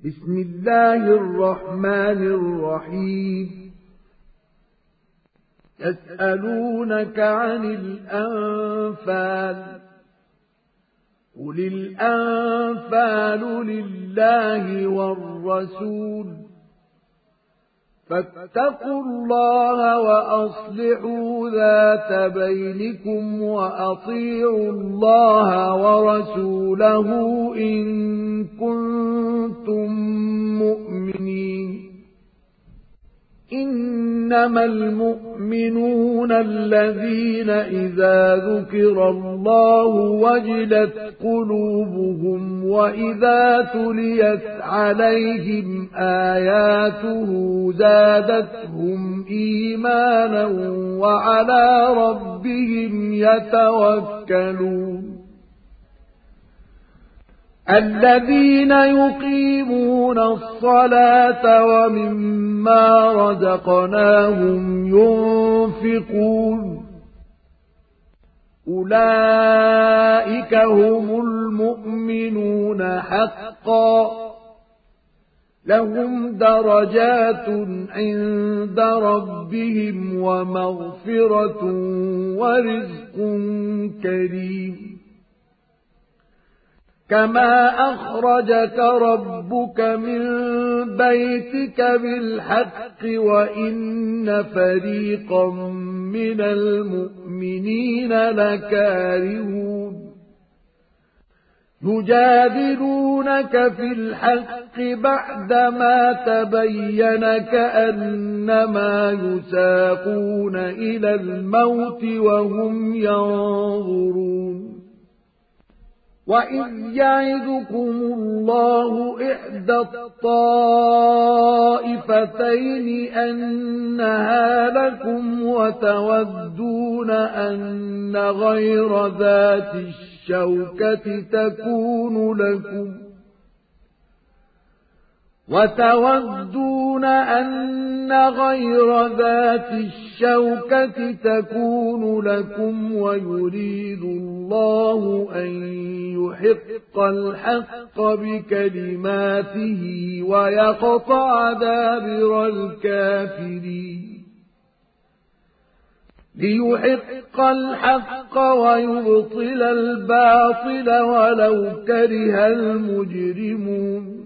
بسم الله الرحمن الرحيم يسألونك عن الأنفال قل الأنفال لله والرسول فاتقوا الله وأصلحوا ذات بينكم وأطيعوا الله ورسوله إن كنتم مؤمنين إنما المؤمنون الذين إذا ذكر الله وجلت قلوبهم وإذا تليت عليهم آياته زادتهم إيمانا وعلى ربهم يتوكلون الذين يقيمون الصلاة ومما رزقناهم ينفقون أولئك هم المؤمنون حقا لهم درجات عند ربهم ومغفرة ورزق كريم كما أخرجك ربك من بيتك بالحق وإن فريقا من المؤمنين لكارهون يجادلونك في الحق بعدما تبين كأنما يساقون إلى الموت وهم ينظرون وإذ يعدكم الله إحدى الطائفتين أنها لكم وتودون أن غير ذات الشوكة تكون لكم ويريد الله أن يحق الحق بكلماته ويقطع دابر الكافرين ليحق الحق ويبطل الباطل ولو كره المجرمون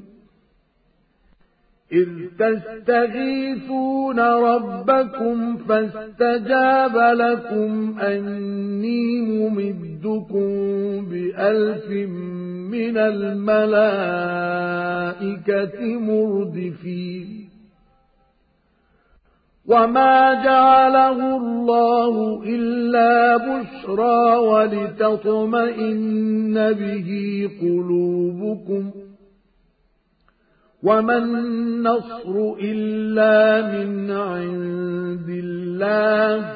إذ تستغيثون ربكم فاستجاب لكم أني ممدكم ب1000 من الملائكة مردفين وما جعله الله إلا بشرى ولتطمئن به قلوبكم وما النصر إلا من عند الله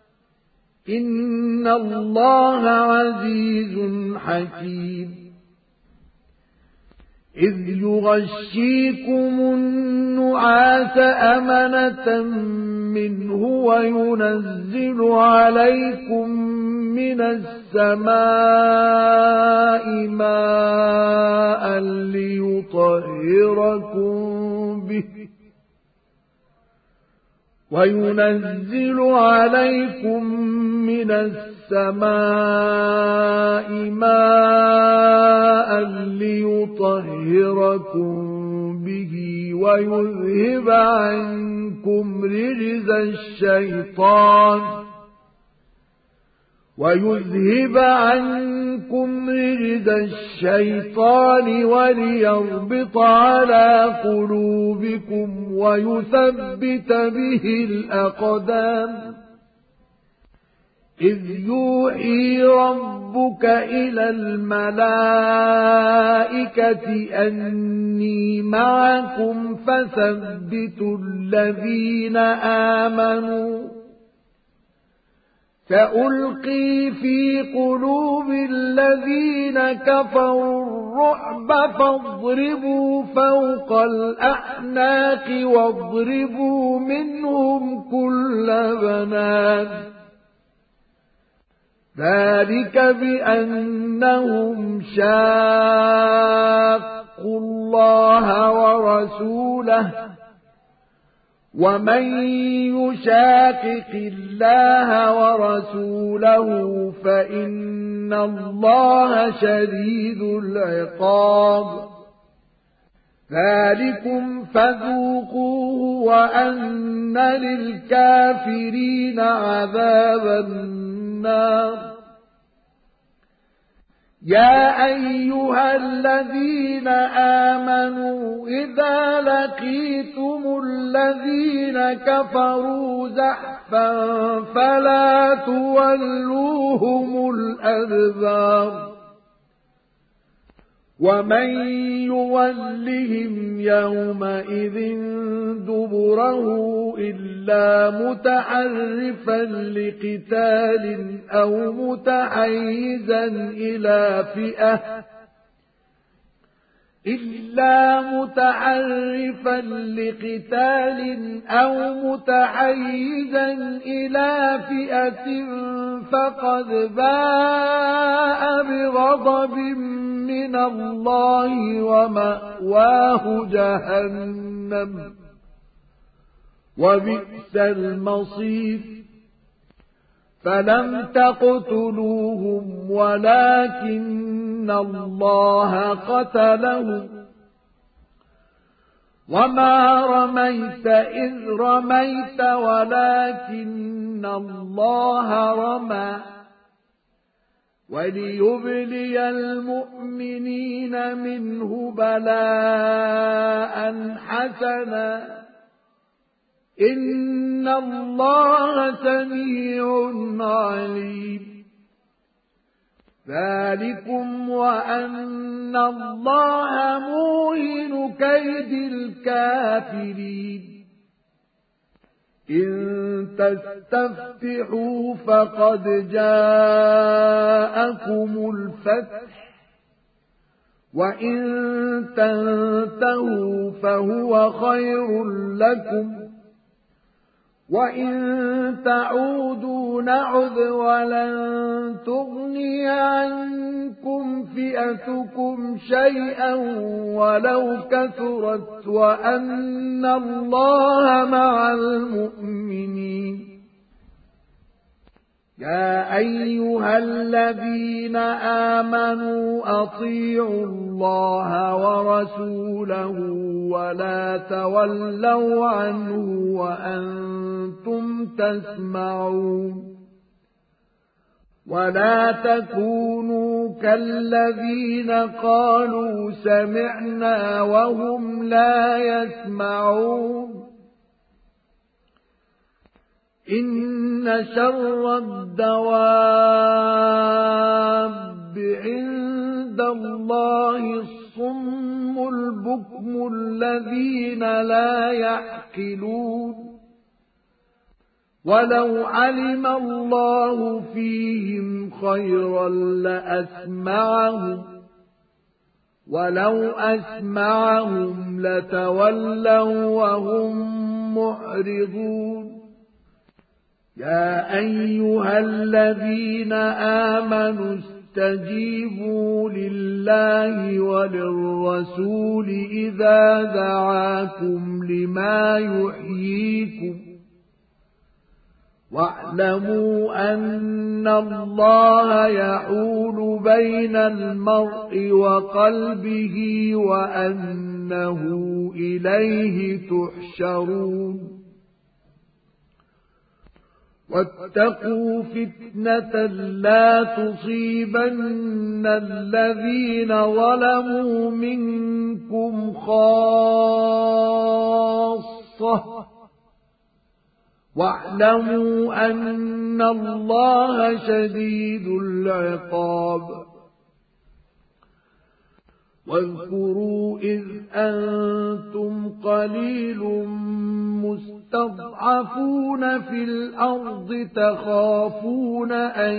إن الله عزيز حكيم إذ يغشيكم النعاس أمنة منه وينزل عليكم من السماء ماء ليطهركم به ويذهب عنكم رجز الشيطان وليربط على قلوبكم ويثبت به الأقدام إذ يوحي ربك إلى الملائكة أني معكم فثبتوا الذين آمنوا سألقي في قلوب الذين كفروا الرعب فاضربوا فوق الأعناق واضربوا منهم كل بنان ذلك بأنهم شاقوا واتقوا الله ورسوله ومن يشاقق الله ورسوله فإن الله شديد العقاب ذلكم فذوقوه وأن للكافرين عذاب النار يا أيها الذين آمنوا إذا لقيتم الذين كفروا زحفا فلا تولوهم الأدبار ومن يولهم يومئذ دبره إلا متحرفا لقتال أو متحيزا إلى فئة فقد باء بغضب من الله ومأواه جهنم وبئس المصير فلم تقتلوهم ولكن الله قتلهم وما رميت إذ رميت ولكن الله رمى وليبلي المؤمنين منه بلاء حسنا إن الله سميع عليم ذلكم وأن الله موهن كيد الكافرين إن تستفتحوا فقد جاءكم الفتح وإن تنتهوا فهو خير لكم وإن تعودوا نعد ولن تغني عنكم فئتكم شيئا ولو كثرت وأن الله مع المؤمنين يا أيها الذين آمنوا أطيعوا الله ورسوله ولا تولوا عنه وأنتم تسمعون ولا تكونوا كالذين قالوا سمعنا وهم لا يسمعون إن شر الدواب عند الله الصم البكم الذين لا يعقلون ولو علم الله فيهم خيرا لأسمعهم ولو أسمعهم لتولوا وهم معرضون يا أيها الذين آمنوا استجيبوا لله وللرسول إذا دعاكم لما يحييكم واعلموا أن الله يحول بين المرء وقلبه وأنه إليه تحشرون واتقوا فتنة لا تصيبن الذين ظلموا منكم خاصة واعلموا أن الله شديد العقاب واذكروا إذ أنتم قليل مستضعفون في الأرض تخافون أن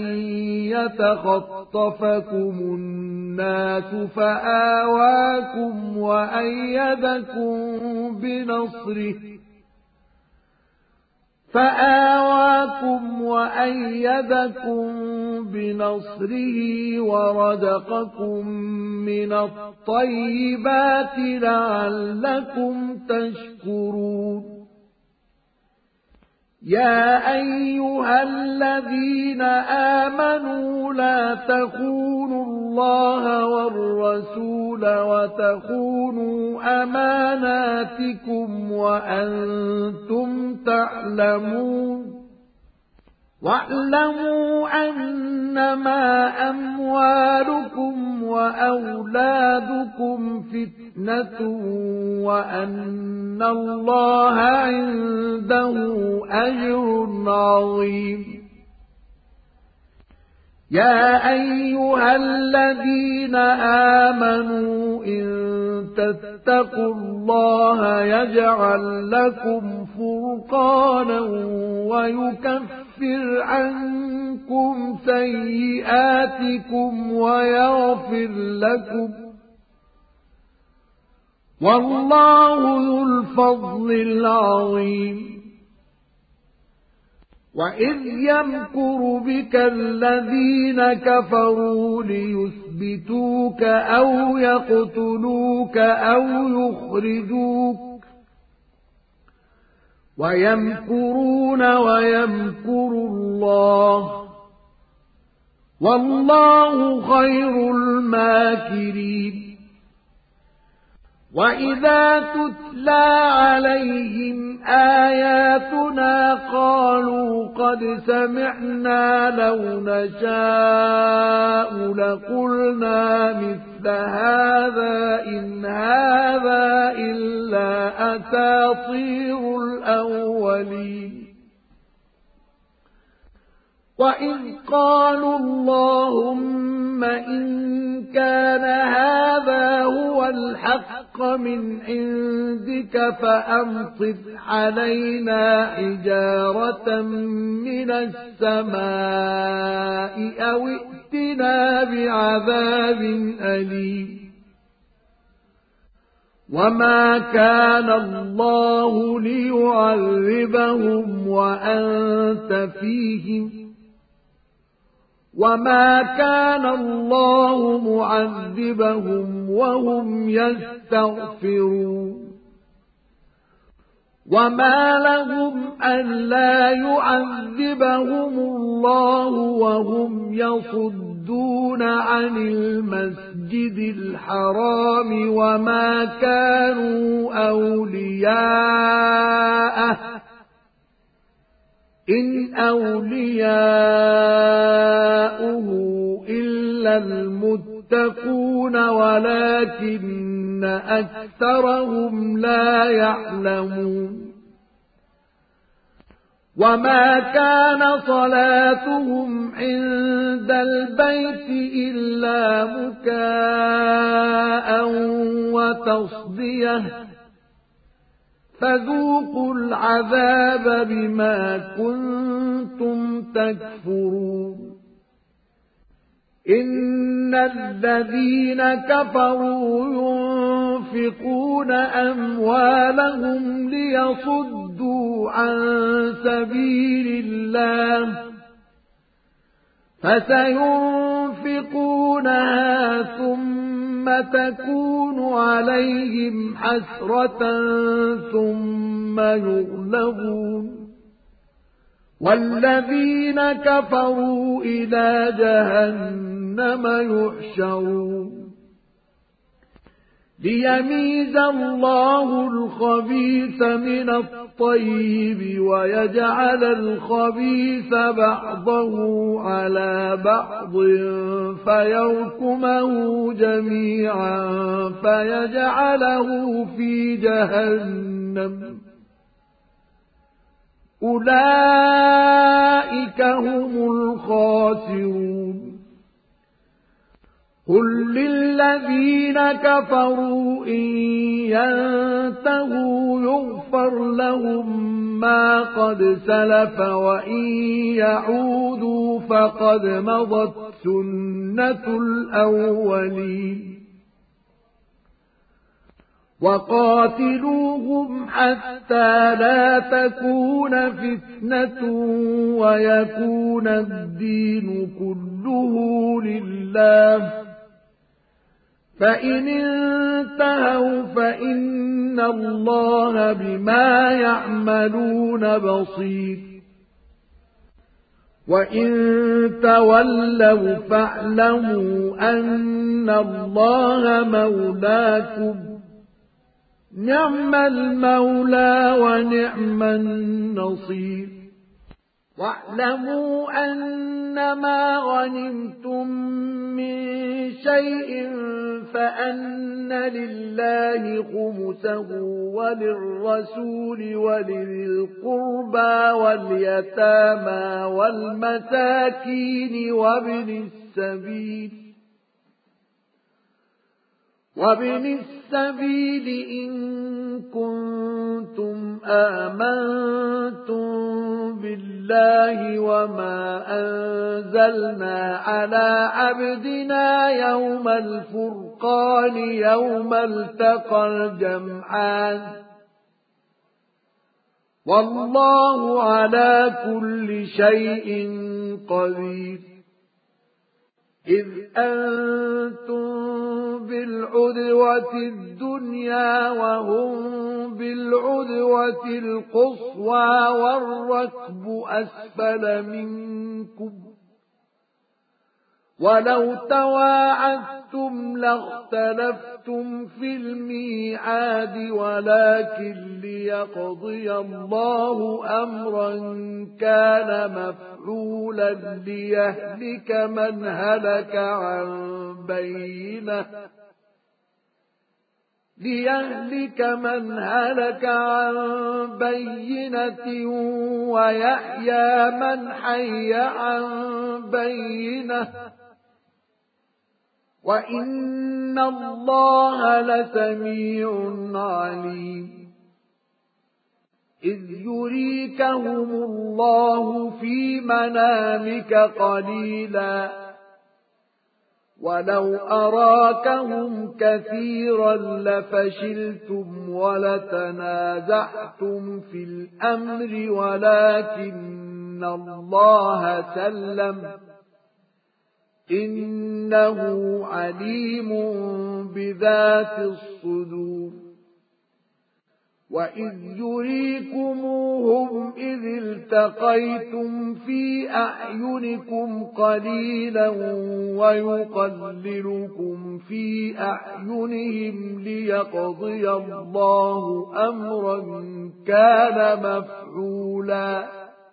يتخطفكم الناس فآواكم وأيدكم فآواكم وأيدكم بنصره ورزقكم من الطيبات لعلكم تشكرون يا أيها الذين آمنوا لا تخونوا الله والرسول وتخونوا أماناتكم وأنتم تعلمون واعلموا أنما أموالكم وأولادكم فتنة وأن الله عنده أجر عظيم يا أيها الذين آمنوا إن تتقوا الله يجعل لكم فرقانا ويكفر عنكم سيئاتكم ويغفر لكم والله ذو الفضل العظيم وإذ يمكر بك الذين كفروا ليثبتوك أو يقتلوك أو يخرجوك ويمكرون ويمكر الله والله خير الماكرين وإذا تتلى عليهم آياتنا قالوا قد سمعنا لو نشاء لقلنا مثل هذا إن هذا إلا أساطير الأولين وإذ قالوا اللهم إن كان هذا هو الحق من عندك فأمطر علينا حجارة من السماء أو ائتنا بعذاب أليم وما كان الله ليعذبهم وأنت فيهم وما كان الله معذبهم وهم يستغفرون وما لهم ألا يعذبهم الله وهم يصدون عن المسجد الحرام وما كانوا أولياءه إن أولياؤه إلا المتقون ولكن أكثرهم لا يعلمون وما كان صلاتهم عند البيت إلا مكاء وتصديه فذوقوا العذاب بما كنتم تكفرون إن الذين كفروا ينفقون أموالهم ليصدوا عن سبيل الله فسينفقونها ثم تكون عليهم حسرة ثم يغلبون والذين كفروا إلى جهنم يحشرون ليميز الله الخبيث من الطيب ويجعل الخبيث بعضه على بعض فيركمه جميعا فيجعله في جهنم أولئك هم الخاسرون قل للذين كفروا إن ينتهوا يغفر لهم ما قد سلف وإن يعودوا فقد مضت سنة الأولين وقاتلوهم حتى لا تكون فتنة ويكون الدين كله لله، فإن انتهوا فإن الله بما يعملون بصير. وإن تولوا فاعلموا أن الله مولاكم، نعم المولى ونعم النصير. واعلموا أنما غنمتم من شيء فأن لله خمسه وللرسول ولذي القربى واليتامى والمساكين وابن السبيل إن كنتم آمنتم بالله وما أنزلنا على عبدنا يوم الفرقان يوم التقى الجمعان، والله على كل شيء قدير. إذ أنتم بالعدوة الدنيا وهم بالعدوة القصوى والركب أسفل منكم، ولو تواعدتم لاختلفتم في الميعاد، ولكن ليقضي الله أمرا كان مفعولا ليهلك من هلك عن بينة ويحيى من حي عن بينة، وإن الله لسميع عليم. إذ يريكهم الله في منامك قليلا، ولو أراكهم كثيرا لفشلتم ولتنازعتم في الأمر، ولكن الله سلم، إنه عليم بذات الصدور. وإذ يريكموهم إذ التقيتم في أعينكم قليلا ويقللكم في أعينهم ليقضي الله أمرا كان مفعولا،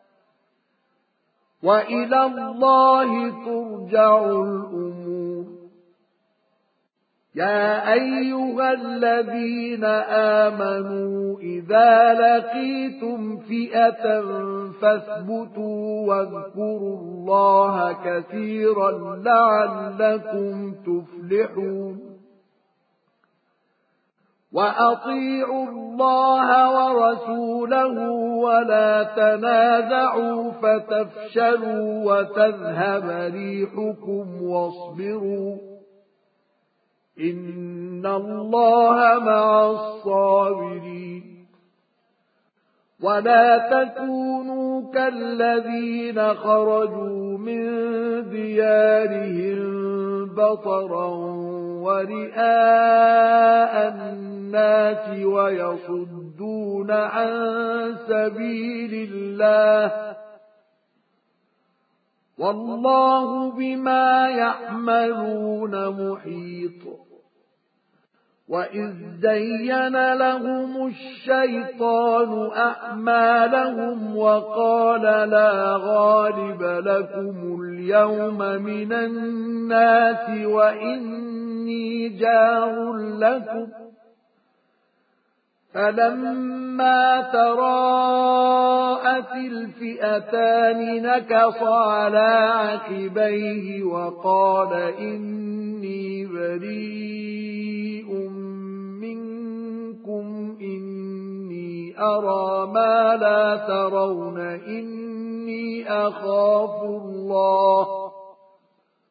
وإلى الله ترجع الأمور. يا أيها الذين آمنوا إذا لقيتم فئة فاثبتوا واذكروا الله كثيرا لعلكم تفلحون. وأطيعوا الله ورسوله ولا تنازعوا فتفشلوا وتذهب ريحكم واصبروا، إن الله مع الصابرين. ولا تكونوا كالذين خرجوا من ديارهم بطرا ورئاء الناس ويصدون عن سبيل الله، والله بما يعملون محيط. وإذ زين لهم الشيطان أعمالهم وقال لا غالب لكم اليوم من الناس وإني جار لكم، فلما تراءت الفئتان نكص على عقبيه وقال إني بريء منكم إني أرى ما لا ترون إني أخاف الله،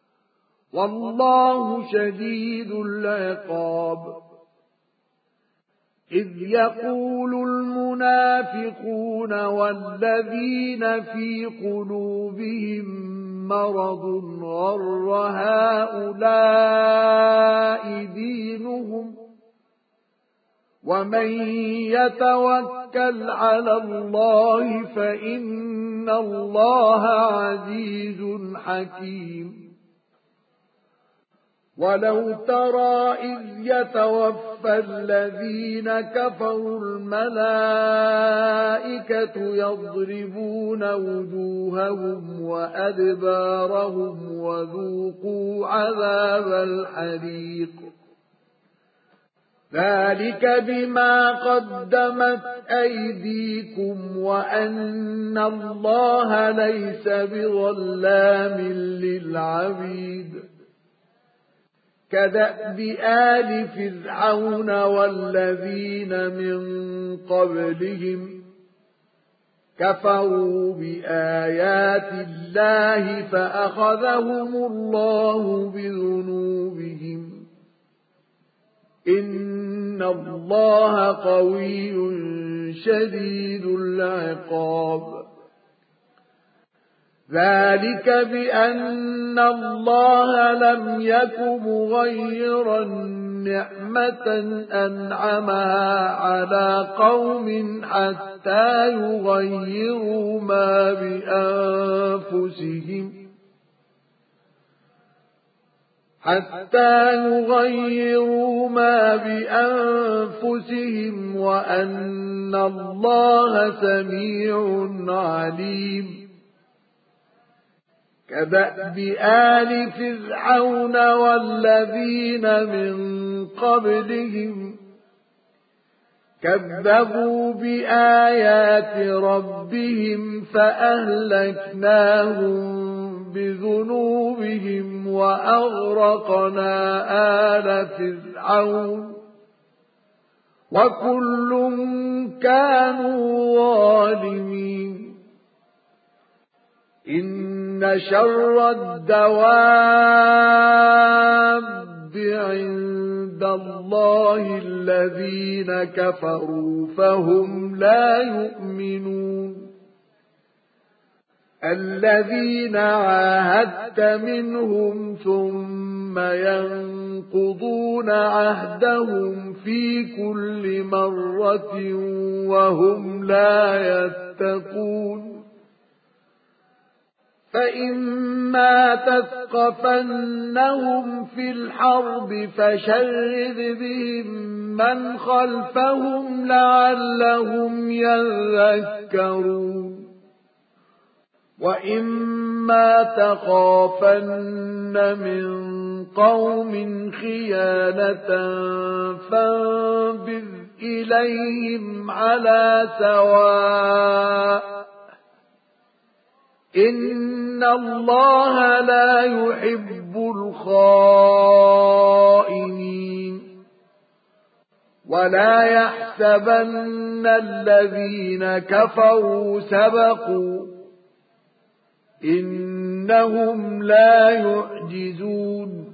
والله شديد العقاب. إذ يقول المنافقون والذين في قلوبهم مرض غر هؤلاء دينهم ومن يتوكل على الله فإن الله عزيز حكيم ولو ترى إذ يتوفى الذين كفروا الملائكة يضربون وجوههم وأدبارهم وذوقوا عذاب الحريق ذلك بما قدمت أيديكم وأن الله ليس بظلام للعبيد كدأب آل فرعون والذين من قبلهم كفروا بآيات الله فأخذهم الله بذنوبهم إن الله قوي شديد العقاب ذلك بأن الله لم يك مغيرا نعمة أنعمها على قوم حتى يغيروا ما بأنفسهم وأن الله سميع عليم كدأب آل فرعون والذين من قبلهم كذبوا بآيات ربهم فأهلكناهم بذنوبهم وأغرقنا آل فرعون وكل كانوا ظالمين إن شر الدواب عند الله الذين كفروا فهم لا يؤمنون الذين عاهدت منهم ثم ينقضون عهدهم في كل مرة وهم لا يتقون فإما تثقفنهم في الحرب فشرد بهم من خلفهم لعلهم يذكرون وإما تخافن من قوم خيانة فانبذ إليهم على سواء إن الله لا يحب الخائنين ولا يحسبن الذين كفروا سبقوا إنهم لا يعجزون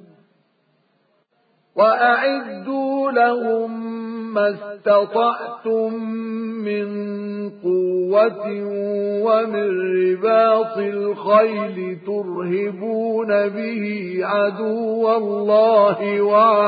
وأعدوا لهم ما استطعتم من قوة ومن رباط الخيل ترهبون به عدو الله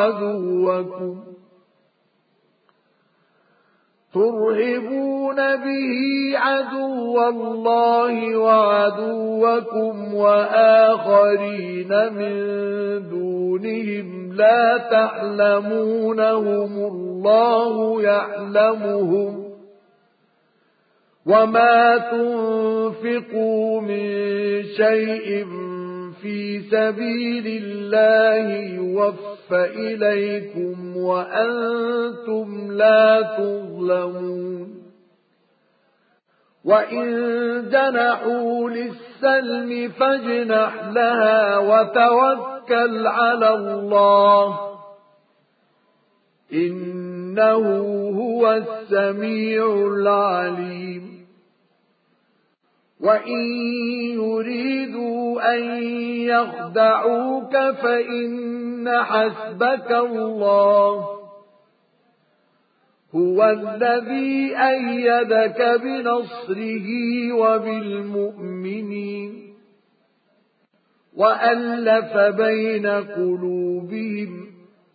وعدوكم وآخرين من دونهم لا تعلمونهم الله يعلمهم وما تنفقوا من شيء في سبيل الله يوفى إليكم وأنتم لا تظلمون وإن جنحوا للسلم فاجنح لها وتوكل على الله إنه هو السميع العليم وإن يريدوا أن يخدعوك فإن حسبك الله هو الذي أيدك بنصره وبالمؤمنين وألف بين قلوبهم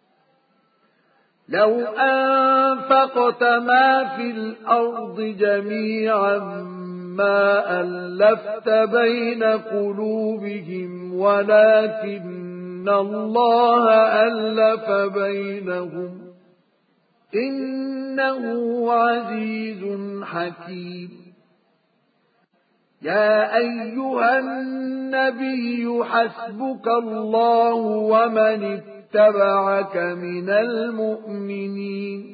لو أنفقت ما في الأرض جميعا ما ألفت بين قلوبهم ولكن الله ألف بينهم إنه عزيز حكيم يا أيها النبي حسبك الله ومن اتبعك من المؤمنين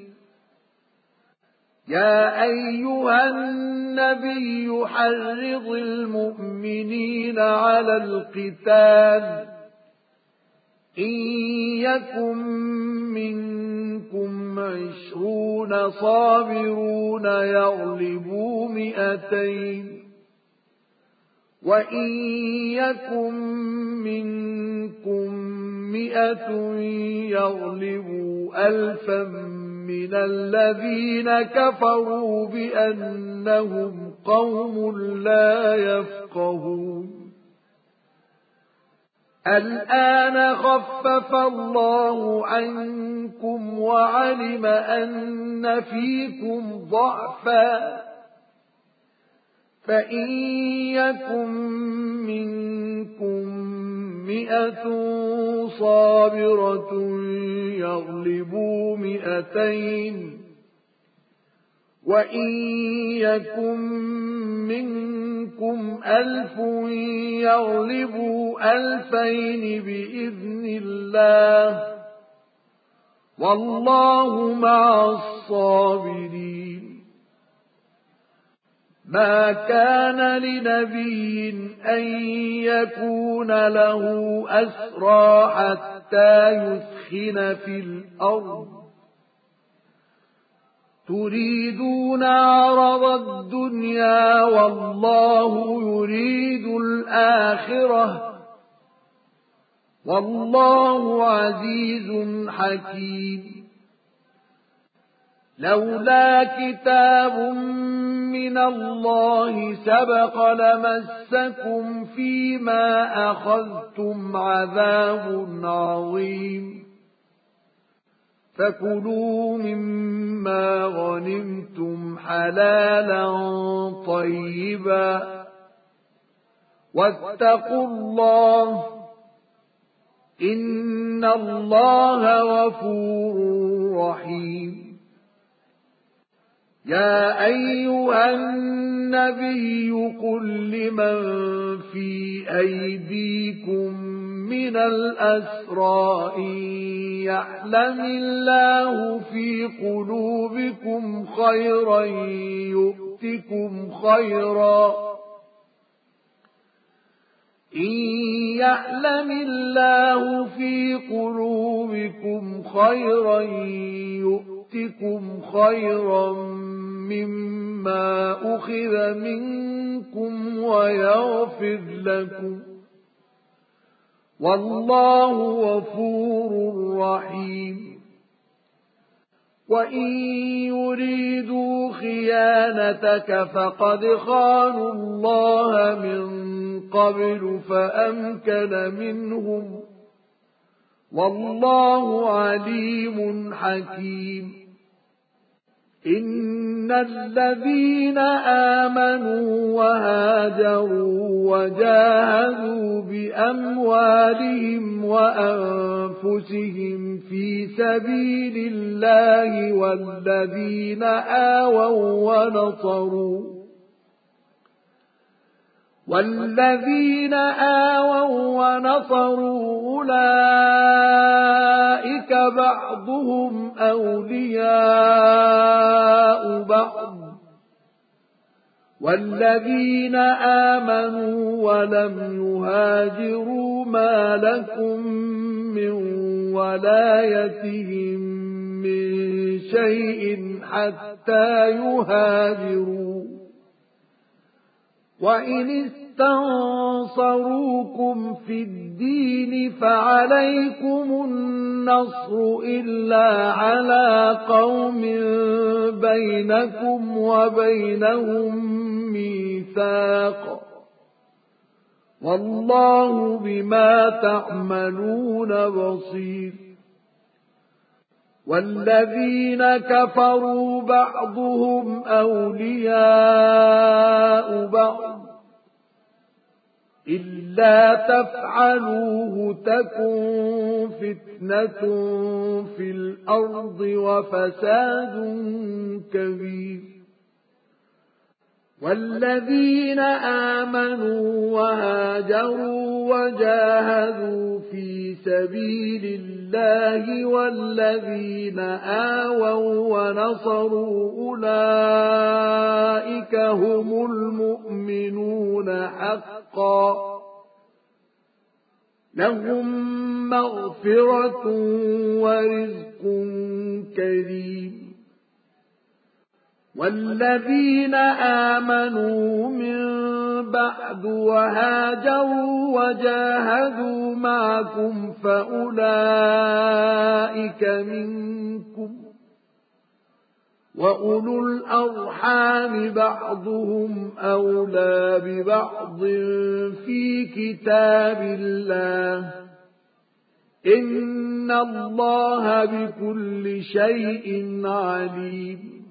يا أيها النبي حرض المؤمنين على القتال إن يكن منكم 20 صابرون يغلبوا 200 وإن يكن منكم 100 يغلبوا 1000 من الذين كفروا بأنهم قوم لا يفقهون الآن خفف الله عنكم وعلم أن فيكم ضعفا فإن يكن منكم 100 صابرة يغلبوا 200 وإن يكن منكم 1000 يغلبوا 2000 بإذن الله والله مع الصابرين ما كان لنبي أن يكون له أسرى حتى يثخن في الأرض تريدون عرض الدنيا والله يريد الآخرة والله عزيز حكيم لولا كتاب من الله سبق لمسكم فيما أخذتم عذاب عظيم فكلوا مما غنمتم حلالا طيبا واتقوا الله إن الله غفور رحيم يا أيها النبي قل لمن في أيديكم من الأسرى إن يعلم الله في قلوبكم خيرا يؤتكم خيرا إن يعلم الله في قلوبكم خيرا يؤتكم خيرا مما أخذ منكم ويغفر لكم والله غفور رحيم وإن يريدوا خيانتك فقد خانوا الله من قبل فأمكن منهم والله عليم حكيم إن الذين آمنوا وهاجروا وجاهدوا بأموالهم وأنفسهم في سبيل الله والذين آووا ونصروا أولئك بعضهم أولياء بعض والذين آمنوا ولم يهاجروا ما لكم من ولايتهم من شيء حتى يهاجروا وإن اسْتَنصَرُوكُمْ فِي الدِّينِ فَعَلَيْكُمُ النَّصْرُ إِلَّا عَلَى قَوْمٍ بَيْنَكُمْ وَبَيْنَهُم مِّيثَاقٌ وَاللَّهُ بِمَا تَعْمَلُونَ بَصِيرٌ وَالَّذِينَ كَفَرُوا بَعْضُهُمْ أَوْلِيَاءُ بَعْضٍ إِلَّا تَفْعَلُوهُ تَكُنْ فِتْنَةٌ فِي الْأَرْضِ وَفَسَادٌ كَبِيرٌ وَالَّذِينَ آمَنُوا وَهَاجَرُوا وَجَاهَدُوا فِي سَبِيلِ اللَّهِ وَالَّذِينَ آوَوا وَّنَصَرُوا أُولَئِكَ هُمُ الْمُؤْمِنُونَ حَقًّا لَهُم مَّغْفِرَةٌ وَرِزْقٌ كَرِيمٌ وَالَّذِينَ آمَنُوا مِن بَعْدُ وَهَاجَرُوا وَجَاهَدُوا مَعَكُمْ فَأُولَئِكَ مِنكُمْ وَأُولُو الْأَرْحَامِ بَعْضُهُمْ أَوْلَى بِبَعْضٍ فِي كِتَابِ اللَّهِ إِنَّ اللَّهَ بِكُلِّ شَيْءٍ عَلِيمٌ